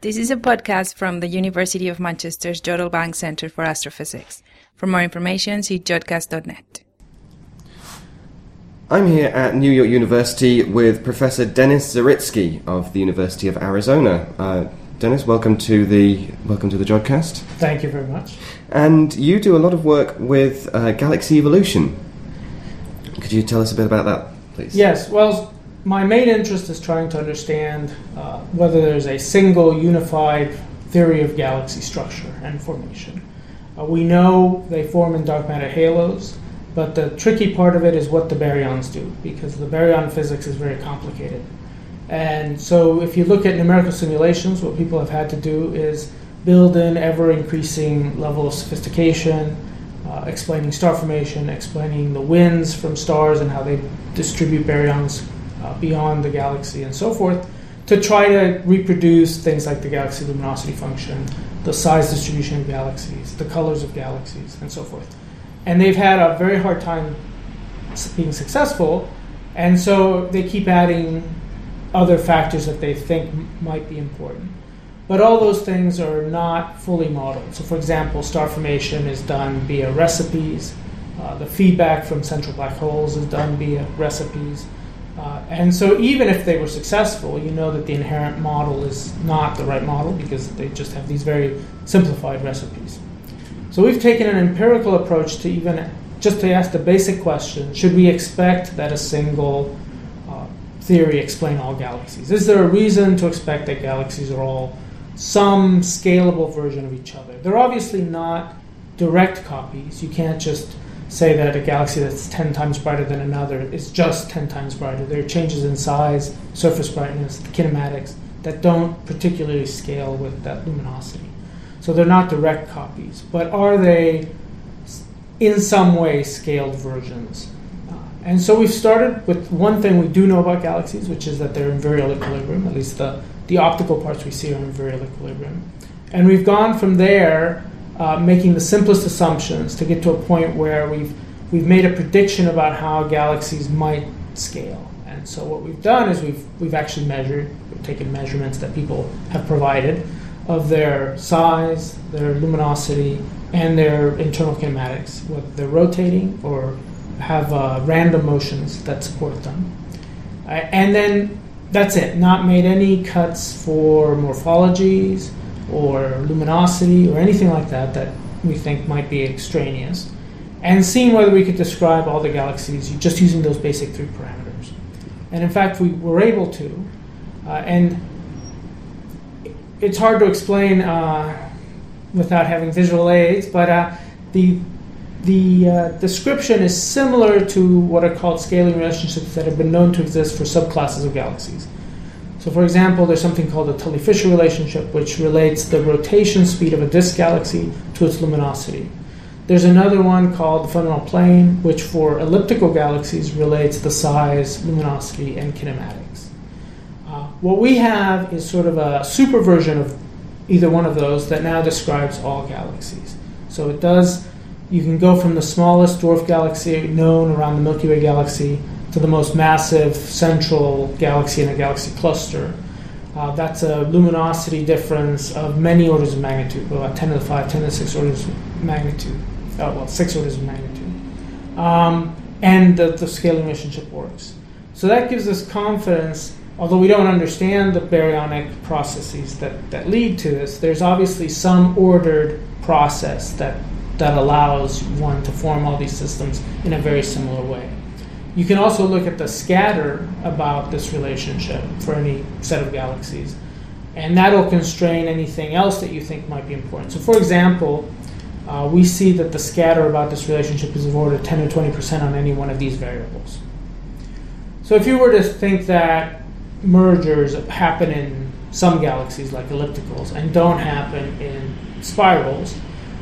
This is a podcast from the University of Manchester's Jodrell Bank Centre for Astrophysics. For more information, see jodcast.net. I'm here at New York University with Professor Denis Zaritsky of the University of Arizona. Denis, welcome to the Jodcast. Thank you very much. And you do a lot of work with galaxy evolution. Could you tell us a bit about that, please? Yes, well, my main interest is trying to understand whether there's a single unified theory of galaxy structure and formation. We know they form in dark matter halos, but the tricky part of it is what the baryons do, because the baryon physics is very complicated. And so if you look at numerical simulations, what people have had to do is build in ever-increasing level of sophistication, explaining star formation, explaining the winds from stars and how they distribute baryons beyond the galaxy and so forth, to try to reproduce things like the galaxy luminosity function, the size distribution of galaxies, the colors of galaxies, and so forth. And they've had a very hard time being successful, and so they keep adding other factors that they think might be important. But all those things are not fully modeled. So for example, star formation is done via recipes. The feedback from central black holes is done via recipes. And so even if they were successful, you know that the inherent model is not the right model because they just have these very simplified recipes. So we've taken an empirical approach to even just to ask the basic question, should we expect that a single theory explain all galaxies? Is there a reason to expect that galaxies are all some scalable version of each other? They're obviously not direct copies. You can't just say that a galaxy that's 10 times brighter than another is just 10 times brighter. There are changes in size, surface brightness, kinematics that don't particularly scale with that luminosity. So they're not direct copies, but are they in some way scaled versions? And so we've started with one thing we do know about galaxies, which is that they're in virial equilibrium. At least the optical parts we see are in virial equilibrium. And we've gone from there, making the simplest assumptions to get to a point where we've made a prediction about how galaxies might scale. And so what we've done is we've actually we've taken measurements that people have provided of their size, their luminosity, and their internal kinematics, whether they're rotating or have random motions that support them. And then that's it, not made any cuts for morphologies or luminosity or anything like that we think might be extraneous, and seeing whether we could describe all the galaxies just using those basic three parameters. And in fact, we were able to, and it's hard to explain without having visual aids, but the description is similar to what are called scaling relationships that have been known to exist for subclasses of galaxies. So for example, there's something called the Tully-Fisher relationship, which relates the rotation speed of a disk galaxy to its luminosity. There's another one called the fundamental plane, which for elliptical galaxies relates the size, luminosity, and kinematics. What we have is sort of a super version of either one of those that now describes all galaxies. So it does. You can go from the smallest dwarf galaxy known around the Milky Way galaxy to the most massive central galaxy in a galaxy cluster. That's a luminosity difference of many orders of magnitude, about 10 to the 5, 10 to the 6 orders of magnitude. 6 orders of magnitude. And the scaling relationship works. So that gives us confidence, although we don't understand the baryonic processes that lead to this, there's obviously some ordered process that allows one to form all these systems in a very similar way. You can also look at the scatter about this relationship for any set of galaxies, and that'll constrain anything else that you think might be important. So for example, we see that the scatter about this relationship is of order 10 or 20% on any one of these variables. So if you were to think that mergers happen in some galaxies like ellipticals and don't happen in spirals,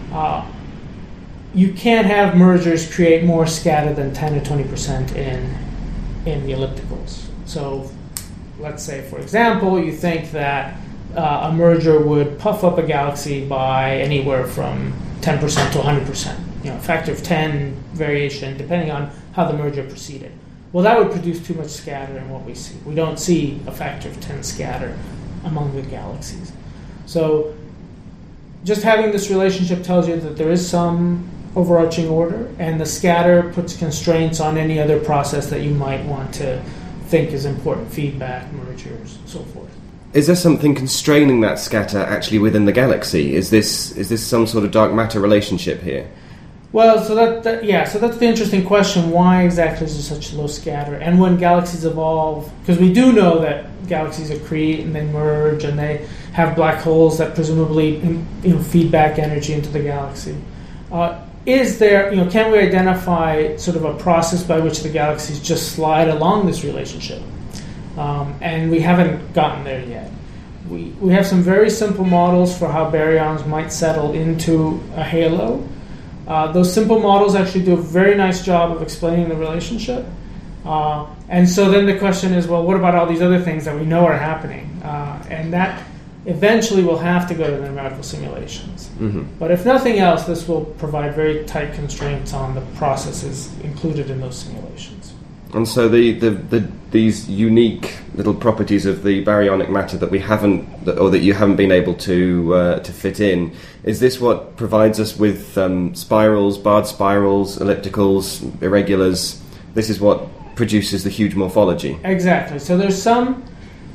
you can't have mergers create more scatter than 10 or 20% in the ellipticals. So let's say, for example, you think that a merger would puff up a galaxy by anywhere from 10% to 100%, a factor of 10 variation, depending on how the merger proceeded. Well, that would produce too much scatter in what we see. We don't see a factor of 10 scatter among the galaxies. So just having this relationship tells you that there is some overarching order, and the scatter puts constraints on any other process that you might want to think is important, feedback, mergers, and so forth. Is there something constraining that scatter actually within the galaxy? Is this some sort of dark matter relationship here? Well, so that's the interesting question. Why exactly is there such low scatter? And when galaxies evolve, because we do know that galaxies accrete and they merge and they have black holes that presumably feed back energy into the galaxy. Is there, can we identify sort of a process by which the galaxies just slide along this relationship? And we haven't gotten there yet. We have some very simple models for how baryons might settle into a halo. Those simple models actually do a very nice job of explaining the relationship. And so then the question is, well, what about all these other things that we know are happening? And that eventually will have to go to the numerical simulations. Mm-hmm. But if nothing else, this will provide very tight constraints on the processes included in those simulations. And so these unique little properties of the baryonic matter that we haven't, or that you haven't been able to fit in, is this what provides us with spirals, barred spirals, ellipticals, irregulars? This is what produces the huge morphology. Exactly. So there's some.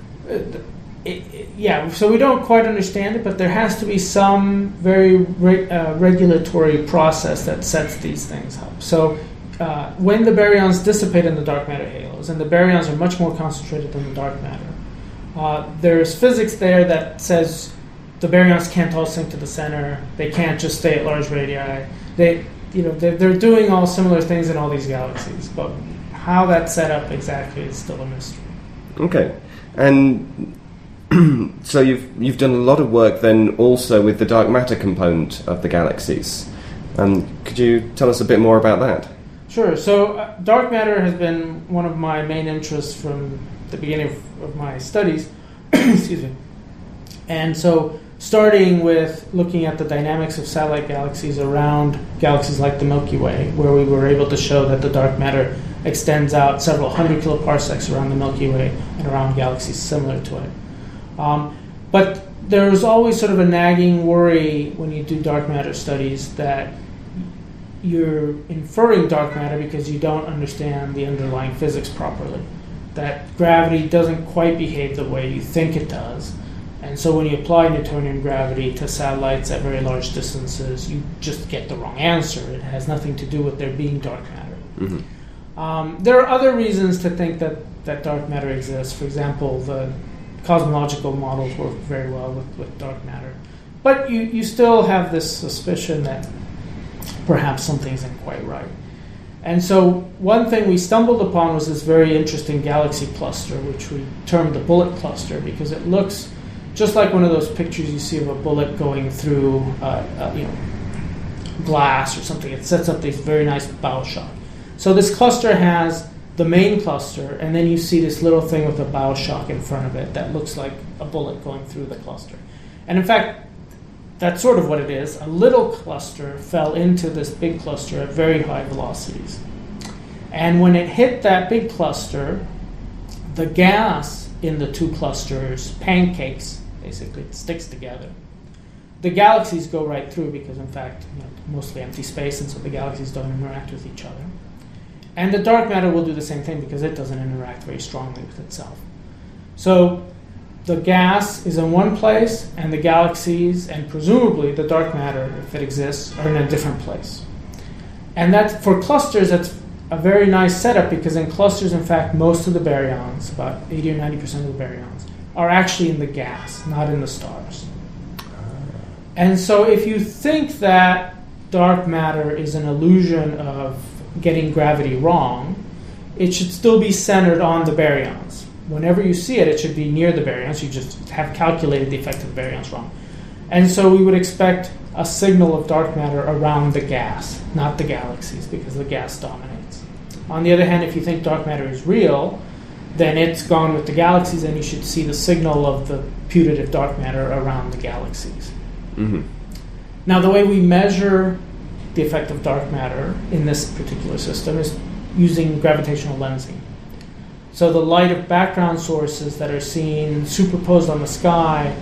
So we don't quite understand it, but there has to be some very regulatory process that sets these things up. So when the baryons dissipate in the dark matter halos, and the baryons are much more concentrated than the dark matter, there's physics there that says the baryons can't all sink to the center. They can't just stay at large radii. They're doing all similar things in all these galaxies, but how that's set up exactly is still a mystery. Okay, and so you've done a lot of work then also with the dark matter component of the galaxies. Could you tell us a bit more about that? Sure. So dark matter has been one of my main interests from the beginning of my studies. Excuse me. And so starting with looking at the dynamics of satellite galaxies around galaxies like the Milky Way, where we were able to show that the dark matter extends out several hundred kiloparsecs around the Milky Way and around galaxies similar to it. But there's always sort of a nagging worry when you do dark matter studies that you're inferring dark matter because you don't understand the underlying physics properly. That gravity doesn't quite behave the way you think it does. And so when you apply Newtonian gravity to satellites at very large distances, you just get the wrong answer. It has nothing to do with there being dark matter. Mm-hmm. There are other reasons to think that dark matter exists. For example, the cosmological models work very well with dark matter. But you still have this suspicion that perhaps something isn't quite right. And so one thing we stumbled upon was this very interesting galaxy cluster, which we termed the bullet cluster, because it looks just like one of those pictures you see of a bullet going through glass or something. It sets up this very nice bow shock. So this cluster has the main cluster, and then you see this little thing with a bow shock in front of it that looks like a bullet going through the cluster. And in fact, that's sort of what it is. A little cluster fell into this big cluster at very high velocities. And when it hit that big cluster, the gas in the two clusters pancakes, basically, it sticks together. The galaxies go right through because, in fact, mostly empty space, and so the galaxies don't interact with each other. And the dark matter will do the same thing because it doesn't interact very strongly with itself. So the gas is in one place, and the galaxies, and presumably the dark matter, if it exists, are in a different place. And that, for clusters, that's a very nice setup because in clusters, in fact, most of the baryons, about 80 or 90% of the baryons, are actually in the gas, not in the stars. And so if you think that dark matter is an illusion of getting gravity wrong, it should still be centered on the baryons. Whenever you see it, it should be near the baryons. You just have calculated the effect of the baryons wrong. And so we would expect a signal of dark matter around the gas, not the galaxies, because the gas dominates. On the other hand, if you think dark matter is real, then it's gone with the galaxies, and you should see the signal of the putative dark matter around the galaxies. Mm-hmm. Now, the way we measure the effect of dark matter in this particular system is using gravitational lensing. So the light of background sources that are seen superposed on the sky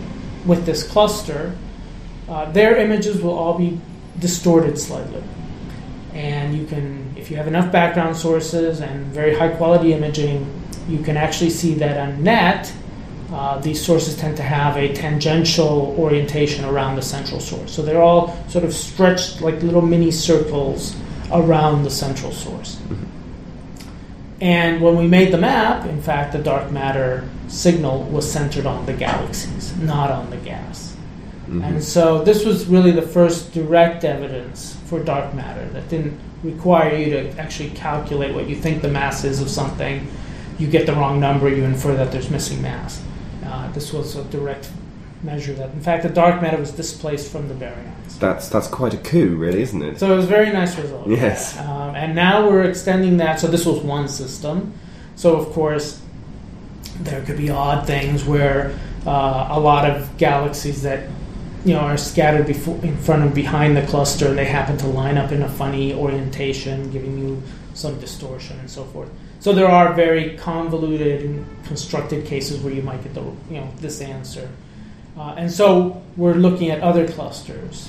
with this cluster, their images will all be distorted slightly. And you can, if you have enough background sources and very high quality imaging, you can actually see that on net, these sources tend to have a tangential orientation around the central source. So they're all sort of stretched like little mini circles around the central source. And when we made the map, in fact, the dark matter signal was centered on the galaxies, not on the gas. And so this was really the first direct evidence for dark matter that didn't require you to actually calculate what you think the mass is of something. You get the wrong number, you infer that there's missing mass. This was a direct measure that, in fact, the dark matter was displaced from the baryons. That's quite a coup, really, isn't it? So it was a very nice result. Yes. And now we're extending that. So this was one system. So, of course, there could be odd things where a lot of galaxies that are scattered in front and behind the cluster, and they happen to line up in a funny orientation, giving you some distortion and so forth. So there are very convoluted and constructed cases where you might get this answer. And so we're looking at other clusters.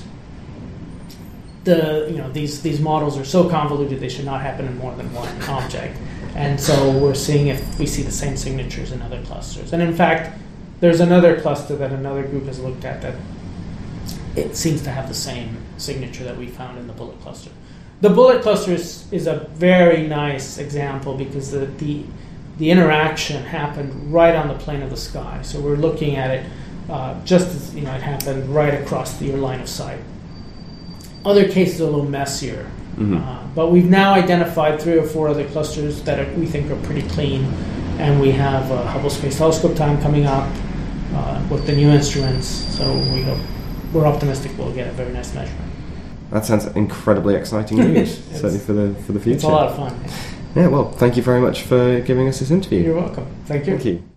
These models are so convoluted they should not happen in more than one object. And so we're seeing if we see the same signatures in other clusters. And in fact, there's another cluster that another group has looked at that it seems to have the same signature that we found in the bullet cluster. The bullet cluster is a very nice example because the interaction happened right on the plane of the sky. So we're looking at it just as it happened right across your line of sight. Other cases are a little messier, but we've now identified 3 or 4 other clusters that we think are pretty clean, and we have Hubble Space Telescope time coming up with the new instruments. So we're optimistic we'll get a very nice measurement. That sounds incredibly exciting news, certainly for the future. It's a lot of fun. Yeah, well, thank you very much for giving us this interview. You're welcome. Thank you. Thank you.